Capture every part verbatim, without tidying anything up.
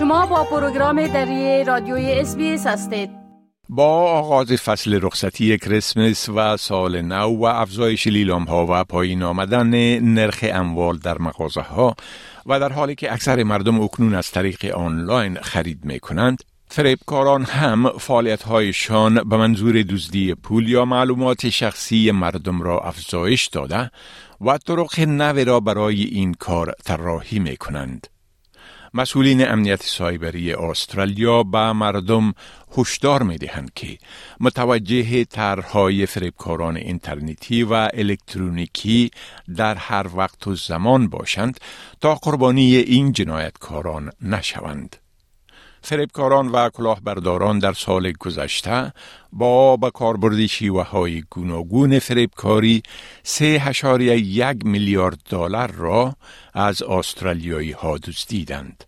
شما با پروگرام دری رادیوی اس بی اس هستید. با آغاز فصل رخصتی کریسمس و سال نو و افزایش لیلام ها و پایین آمدن نرخ اموال در مغازه ها و در حالی که اکثر مردم اکنون از طریق آنلاین خرید می کنند، فریبکاران هم فعالیت هایشان به منظور دزدی پول یا معلومات شخصی مردم را افزایش داده و طرق نو را برای این کار طراحی می کنند. مسئولین امنیت سایبری استرالیا به مردم هشدار می دهند که متوجه طرحهای فریبکاران اینترنتی و الکترونیکی در هر وقت و زمان باشند تا قربانی این جنایتکاران نشوند. فریبکاران و کلاهبرداران در سال گذشته با به کاربرد شیوه‌های گوناگون فریبکاری سه و یک میلیارد دلار را از استرالیایی ها دزدیدند.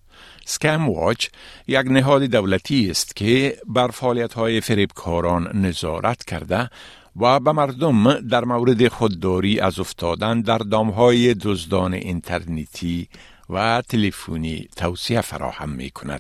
سکم واچ یک نهاد دولتی است که بر فعالیت‌های فریبکاران نظارت کرده و به مردم در مورد خودداری از افتادن در دام‌های دزدان اینترنتی و تلفنی توصیه فراهم می‌کند.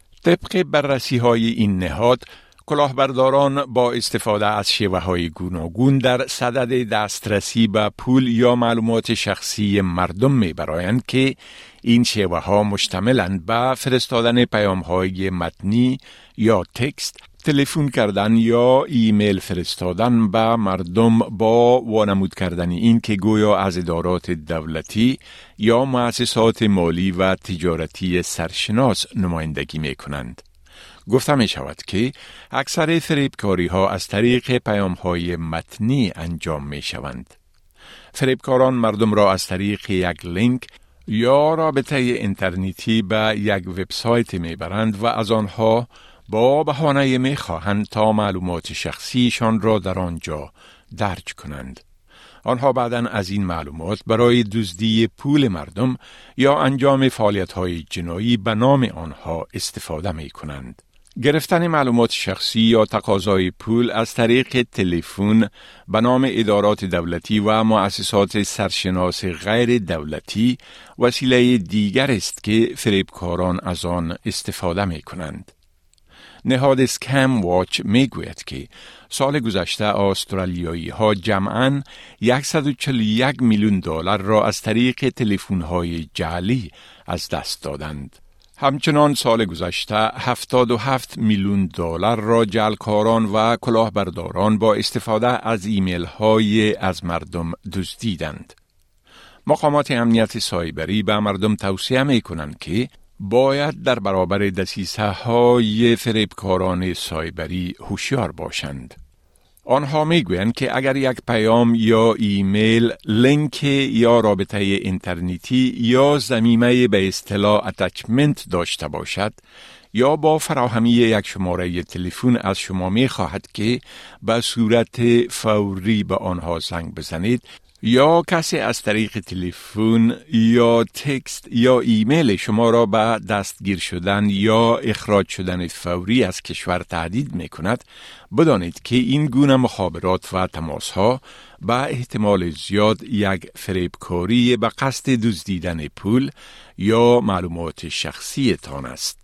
طبق بررسی‌های این نهاد، کلاهبرداران با استفاده از شیوه‌های گوناگون در صدد دسترسی به پول یا معلومات شخصی مردم می‌برایند که این شیوه‌ها مشتملند به فرستادن پیام‌های متنی یا تکست، تلفن کردن یا ایمیل فرستادن به مردم با وانمود کردن این که گویا از ادارات دولتی یا مؤسسات مالی و تجارتی سرشناس نمایندگی می‌کنند. گفته می شود که اکثر فریبکاری ها از طریق پیام های متنی انجام می شوند. فریبکاران مردم را از طریق یک لینک یا رابطه اینترنتی به یک وبسایت می برند و از آنها با بهانه می خواهند تا معلومات شخصیشان را در آنجا درج کنند. آنها بعداً از این معلومات برای دزدی پول مردم یا انجام فعالیت های جنایی به نام آنها استفاده می کنند. گرفتن معلومات شخصی یا تقاضای پول از طریق تلفن به نام ادارات دولتی و مؤسسات سرشناس غیر دولتی وسیله دیگر است که فریبکاران از آن استفاده می کنند. نهاد سکم واچ می گوید که سال گذشته استرالیایی ها جمعاً صد و چهل و یک میلیون دلار را از طریق تلفن های جعلی از دست دادند. همچنان سال گذشته هفتاد و هفت میلیون دلار را جعلکاران و کلاهبرداران با استفاده از ایمیل های از مردم دزدیدند. مقامات امنیت سایبری به مردم توصیه می کنند که باید در برابر دسیسه های فریبکاران سایبری هوشیار باشند. آنها می گویند که اگر یک پیام یا ایمیل، لینک یا رابطه اینترنتی یا ضمیمه به اصطلاح اتچمنت داشته باشد یا با فراهمی یک شماره تلفن از شما می خواهد که به صورت فوری به آنها زنگ بزنید یا کسی از طریق تلفن یا تکست یا ایمیل شما را به دستگیر شدن یا اخراج شدن فوری از کشور تهدید می کند، بدانید که این گونه مخابرات و تماس ها به احتمال زیاد یک فریبکاری به قصد دزدیدن پول یا معلومات شخصی تان است.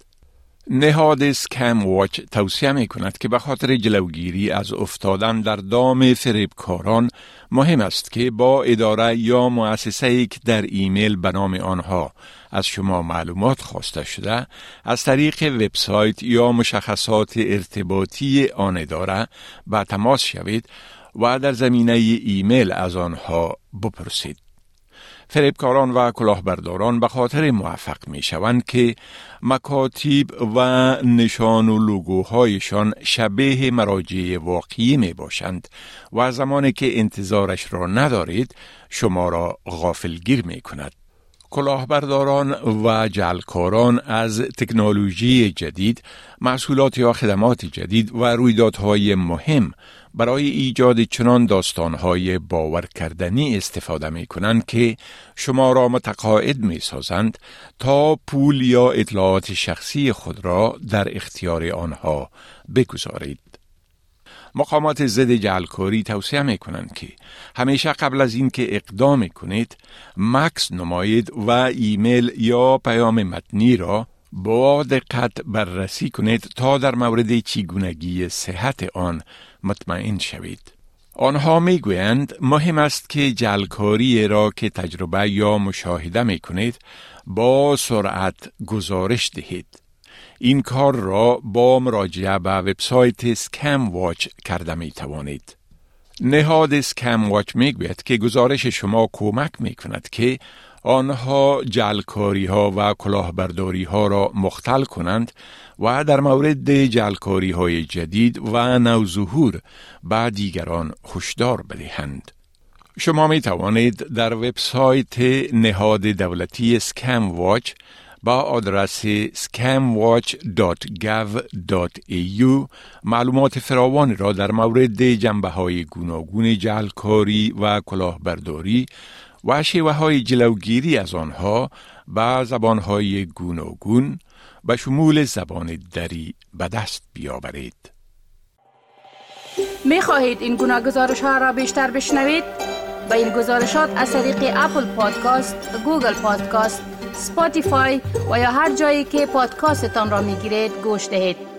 نهاد سکم واچ توصیه می کند که به خاطر جلوگیری از افتادن در دام فریبکاران مهم است که با اداره یا مؤسسه‌ای که در ایمیل به نام آنها از شما معلومات خواسته شده از طریق وبسایت یا مشخصات ارتباطی آن اداره به تماس شوید و در زمینه ایمیل از آنها بپرسید. فریبکاران و کلاهبرداران به خاطر موفق می شوند که مکاتیب و نشان و لوگوهایشان شبیه مراجع واقعی می باشند و زمانی که انتظارش را ندارید شما را غافلگیر می کند. کلاهبرداران و جعلکاران از تکنولوژی جدید، محصولات یا خدمات جدید و رویدادهای مهم برای ایجاد چنان داستانهای باور کردنی استفاده می کنند که شما را متقاعد می سازند تا پول یا اطلاعات شخصی خود را در اختیار آنها بگذارید. مقامات ضد جعلکاری توصیه می کنند که همیشه قبل از این که اقدام کنید مکس نمایید و ایمیل یا پیام متنی را با دقت بررسی کنید تا در مورد چگونگی صحت آن مطمئن شوید. آنها می گویند مهم است که جعلکاری را که تجربه یا مشاهده می کنید با سرعت گزارش دهید. این کار را با مراجعه به وبسایت سکم واچ کرده می توانید. نهاد سکم واچ می گوید که گزارش شما کمک می کند که آنها جعلکاری ها و کلاهبرداری ها را مختل کنند و در مورد جعلکاری های جدید و نوظهور به دیگران هشدار بدهند. شما می توانید در وبسایت نهاد دولتی سکم واچ با آدرس سکم واچ دات گاو دات ای یو معلومات فراوانی را در مورد جنبه‌های گوناگون جعلکاری و کلاهبرداری و شیوه‌های جلوگیری از آنها به زبان‌های گوناگون به شمول زبان دری به دست بیاورید. می خواهید این گناه گزارش ها را بیشتر بشنوید؟ با این گزارشات از طریق اپل پادکاست، گوگل پادکاست، سپاتیفای و یا هر جایی که پادکاستتان را می گیرید گوش دهید.